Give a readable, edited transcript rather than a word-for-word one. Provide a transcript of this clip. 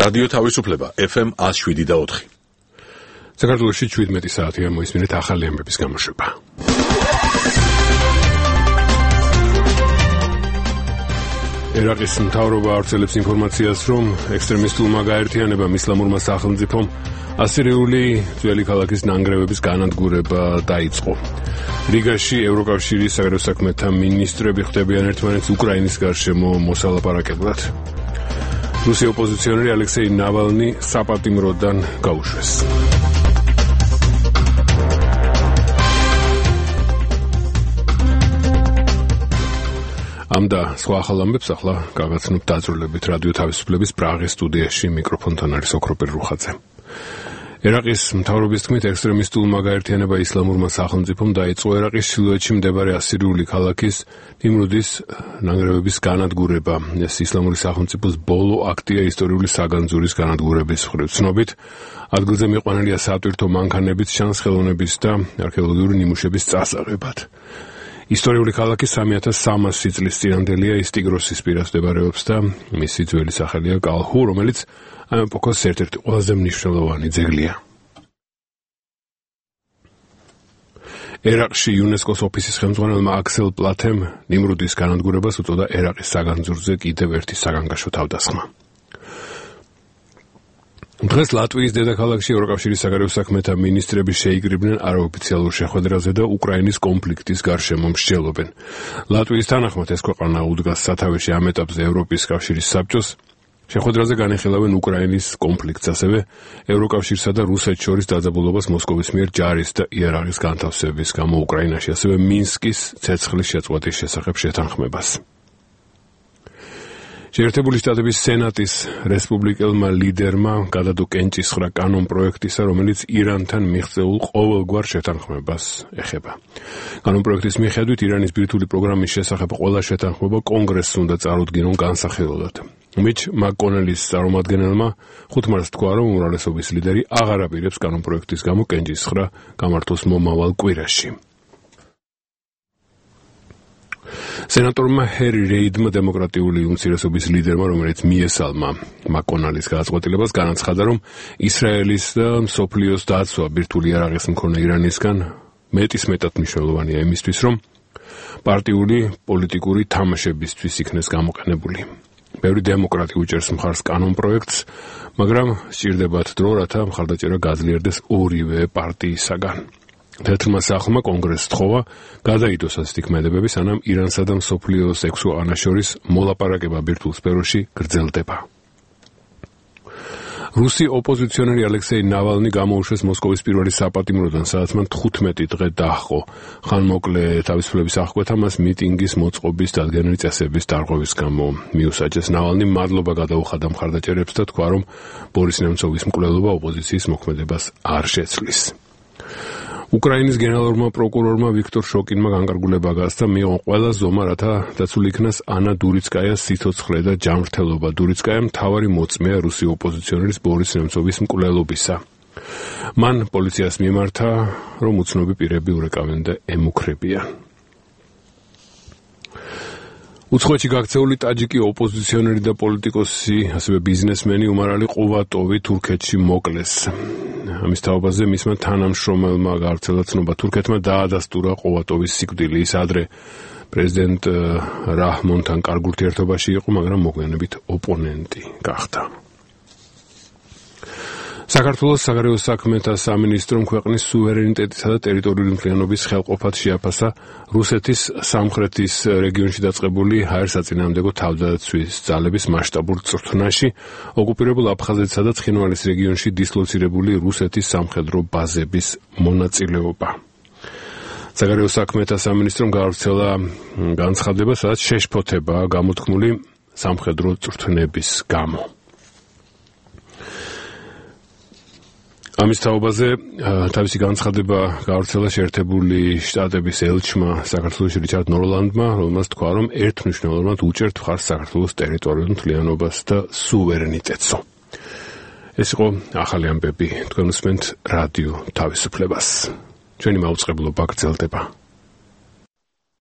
რადიო თავისუფლება FM 107.4. საქართველოში 17 საათია მოისმინეთ ახალი ამბების გამოშვება. ერაყის მთავრობა ავრცელებს ინფორმაციას, რომ ექსტრემისტულმა გაერთიანებამ ისლამურმა სახელმწიფომ ასირიული ძველი ქალაქის ნანგრევების განადგურება დაიწყო. რიგაში ევროკავშირის საგარეო საქმეთა მინისტრები ხვდებიან ერთმანეთს უკრაინის გარშემო მოსალაპარაკებლად. რუსი ოპოზიციონერი ალექსეი ნავალნი საპატიმროდან გაუშვეს. ამ და სხვა ახალ ამბებს ახლა გაგაცნობთ დაწვრილებით რადიო თავისუფლების პრაღის სტუდიაში მიკროფონთან არის ოქროპირ რუხაძე. ერაყის მთავრობის თქმით ექსტრემისტულმა გაერთიანება ისლამურმა სახელმწიფომ დაიწყო ერაყის ჩრდილოეთში მდებარე ასირიული ქალაქის ნიმრუდის ნანგრევების განადგურება. ეს ისლამური სახელმწიფოს ბოლო აქტია ისტორიული საგანძურის განადგურების მხრივ. ცნობით, ადგილზე მიყვანილია სატვირთო მანქანებით, ჩანს ხელოვნების და არქეოლოგიური ნიმუშების წასაღებად. ისტორიული ქალაქი 3300 წლის წინანდელია, ის ტიგროსის პირას მდებარეობს და მისი ძველი სახელია კალჰუ, რომელიც ამ ეპოქას ერთ-ერთი ყველაზე მნიშვნელოვანი ძეგლია. ერაყში იუნესკოს ოფისის ხელმძღვანელმა აქსელ პლათემ ნიმრუდის განადგურებას უწოდა ერაყის საგანძურზე კიდევ ერთი საგანგაშო თავდასხმა. დღეს ლატვიის დედაქალაქში ევროკავშირის საგარეო საქმეთა მინისტრები შეიკრიბნენ არაოფიციალურ შეხვედრაზე და უკრაინის კონფლიქტის გარშემო მსჯელობენ. ლატვიის თანახმად ეს ქვეყანა უდგას სათავეში ამ ეტაპზე ევროპის კავშირის საბჭოს. შეხვედრაზე განეხილავენ უკრაინის კონფლიქტს, ასევე ევროკავშირსა და რუსეთს შორის დაძაბულობას მოსკოვის მიერ ჯარის და იარაღის განთავსების გამო უკრაინაში, ასევე მინსკის ცეცხლის შეწყვეტის შესახებ შეთანხმებას. შეერთებული შტატების სენატის რესპუბლიკელმა ლიდერმა გადადო კენჭისხრა კანონ პროექტისა, რომელიც ირანთან მიღწეულ ყოველგვარ შეთანხმებას ეხება. კანონ პროექტის მიხედვით ირანის ბირთვული პროგრამის შესახებ ყველა შეთანხმება კონგრესს უნდა წარუდგინონ განსახილველად. მიჩ მაკონელის წარმომადგენელმა 5 მარტს თქვა, რომ უმრავლესობის ლიდერი აღარ აპირებს კანონ პროექტის გამო კენჭისხრა გამართოს მომავალ კვირაში. სენატორმა ჰერი რეიდმა დემოკრატიული უმცირესობის ლიდერმა, რომელიც მიესალმა მაკონალის გადაწყვეტილებას, განაცხადა, რომ ისრაელის და მსოფლიოს დაცვა ბირთვული იარაღის მქონე ირანისგან მეტისმეტად მნიშვნელოვანია იმისთვის, რომ პარტიული პოლიტიკური თამაშებისთვის იქნეს გამოყენებული. ბევრი დემოკრატი უჭერს მხარს კანონ პროექტს, მაგრამ სჭირდებათ დრო, რათა მხარდაჭერა გაძლიერდეს ორივე პარტიისაგან. თეთრმა სახლმა კონგრესს თხოვა გადაიდოს ასეთი ქმედებები, სანამ ირანსა და მსოფლიოს 6 ქვეყანას შორის მოლაპარაკება ბირთვულ სფეროში გრძელდება. რუსი ოპოზიციონერი ალექსეი ნავალნი გამოუშვეს მოსკოვის პირველი საპატიმროდან, სადაც მან 15 დღე დაჰყო. ხანმოკლე თავისუფლების აღკვეთა მას მიტინგის მოწყობის დადგენილი წესების დარღვევის გამო მიუსაჯეს. ნავალნი მადლობა გადაუხადა მხარდაჭერებს და თქვა, რომ ბორის ნემცოვის მკვლელობა ოპოზიციის მოქმედებას არ შეცვლის. უკრაინის გენერალურმა პროკურორმა ვიქტორ შოკინმა განკარგულება გასცა, მიიღო ყველა ზომა, რათა დაცული იქნას ანა დურიცკაიას სიცოცხლე და ჯანმრთელობა. დურიცკაია მთავარი მოწმეა რუსი ოპოზიციონერის ბორის ნემცოვის მკვლელობისა. მან პოლიციას მიმართა, რომ უცნობი პირები ურეკავენ და ემუქრებიან. უცხოეთში გაქცეული ტაჯიკი ოპოზიციონერი და პოლიტიკოსი, ასევე ბიზნესმენი უმარალი ყუვატოვი თურქეთში მოკლეს. ამის თაობაზე მისმა თანამშრომელმა გავრცელა ცნობა, თურქეთმა დაადასტურა ყუვატოვის სიკვდილი. ის ადრე პრეზიდენტ რაჰმონთან კარგ ურთიერთობაში იყო, მაგრამ მოგვიანებით ოპონენტი გახდა. საქართველოს საგარეო საქმეთა სამინისტრომ ქვეყნის სუვერენიტეტისა და ტერიტორიული მთლიანობის ხელყოფად შეაფასა რუსეთის სამხრეთის რეგიონში დაწყებული ჰაერსაწინააღმდეგო თავდაცვის ძალების მასშტაბურ წვრთნაში ოკუპირებულ აფხაზეთსა და ცხინვალის რეგიონში დისლოცირებული რუსეთის სამხედრო ბაზების მონაწილეობა. საგარეო საქმეთა სამინისტრომ გაავრცელა განცხადება, სადაც შეშფოთებაა გამოთქმული სამხედრო წვრთნების გამო. ამის თაობაზე თავისი განცხადება გაავრცელა შეერთებული შტატების ელჩმა საქართველოში რიჩარდ ნორლანდმა, რომელმაც თქვა, რომ ერთმნიშვნელოვნად უჭერთ მხარს საქართველოს ტერიტორიულ მთლიანობას და სუვერენიტეტსო. ეს იყო ახალი ამბები, თქვენ უსმენთ რადიო თავისუფლებას. ჩვენი მაუწყებლობა გრძელდება.